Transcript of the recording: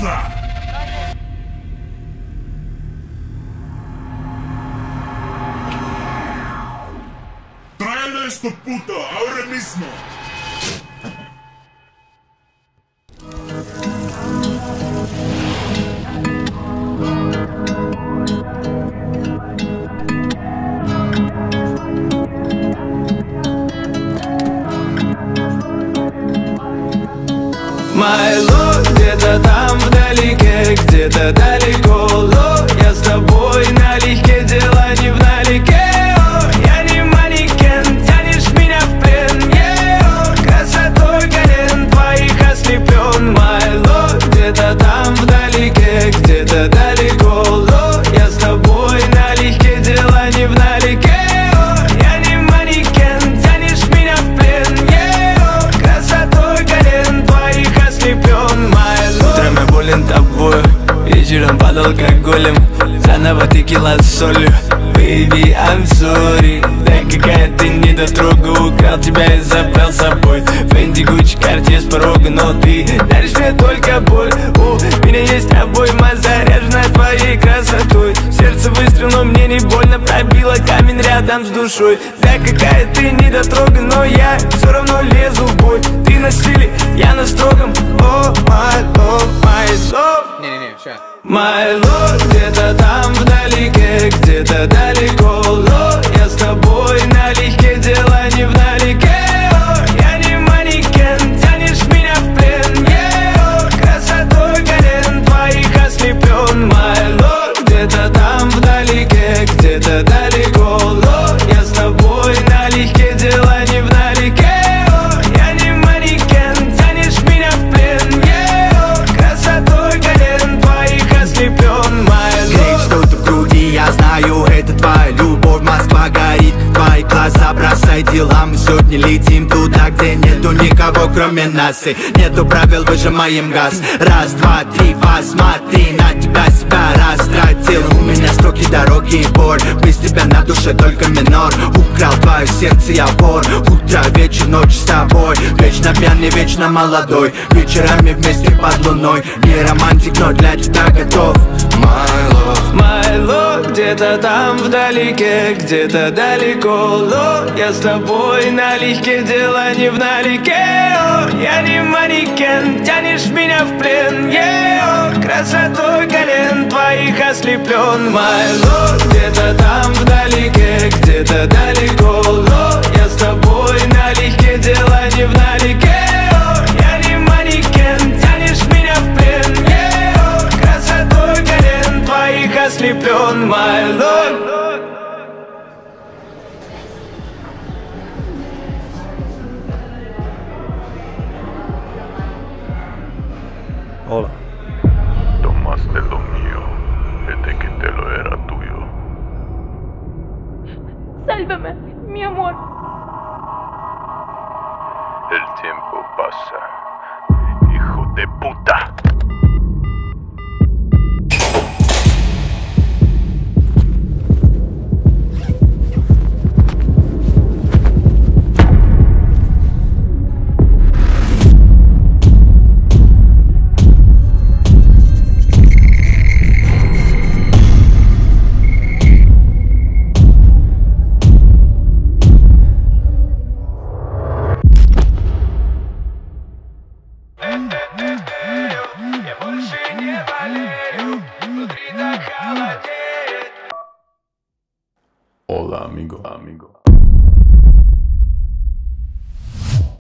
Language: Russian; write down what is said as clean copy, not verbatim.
vista! ¡Tráeme esto, puto! ¡Ahora mismo! Майло, где-то там вдалеке, где-то далеко, ло, я с тобой налегке, дела не в налике, о, я не манекен, тянешь меня в плен, о, красотой колен твоих ослеплен. Майло, где-то там вдалеке, где-то далеко, ло, я с тобой налегке, дела не в налике, о, я не манекен, тянешь меня в плен, о, красотой колен твоих ослеплен. Майло, утром я болен тобою, вечером под алкоголем, заново текила с солью. Baby, I'm sorry. Да какая ты недотрога, украл тебя и забрал с собой. Фэнди, Гуччи, Картье с порога, но ты даришь мне только боль. У меня есть обойма, заряжена твоей красотой. Сердце выстрел, но мне не больно, пробило камень рядом с душой. Да какая ты недотрога, но я все равно лезу в бой. Ты на стиле, я на строгом. Oh my love, my love. Не-не-не, щас. My love, где-то там вдалеке, где-то далеко, ло, я с тобой налегке, дела не в налике, о, я не манекен, тянешь меня в плен, о, красотой колен твоих ослеплен. My love, где-то там вдалеке, где-то далеко, ло, я с тобой налегке, дела не в налике, о, я не манекен, тянешь меня в плен, о, красотой колен твоих ослеплен. Греет что-то в груди, я знаю, это твоя любовь. Москва горит, твои глаза, бросай дела. Мы сегодня летим туда, где нету никого, кроме нас. И нету правил, выжимаем газ. Раз, два, три, посмотри на тебя, себя растратил. У меня строки, дороги и боль, без тебя на душе только минор. Украл твое сердце, я вор. Утро, вечер, ночь с тобой. Вечно пьяный, вечно молодой. Вечерами вместе под луной. Не романтик, но для тебя готов. My love, где-то там вдалеке, где-то далеко, ло, я с тобой налегке, дела не в налике, о, я не манекен, тянешь меня в плен, о, красотой колен твоих ослеплен. My love, где-то там вдалеке, где-то далеко, ло, я с тобой налегке, дела не в налике, о, я не манекен, тянешь меня в плен, о, красотой колен твоих ослеплен. My love. Hola. Tomaste lo mío, te quité lo era tuyo. Sálvame, mi amor. El tiempo pasa, hijo de puta. Я больше не болею, внутри так холодеет. Hola, amigo.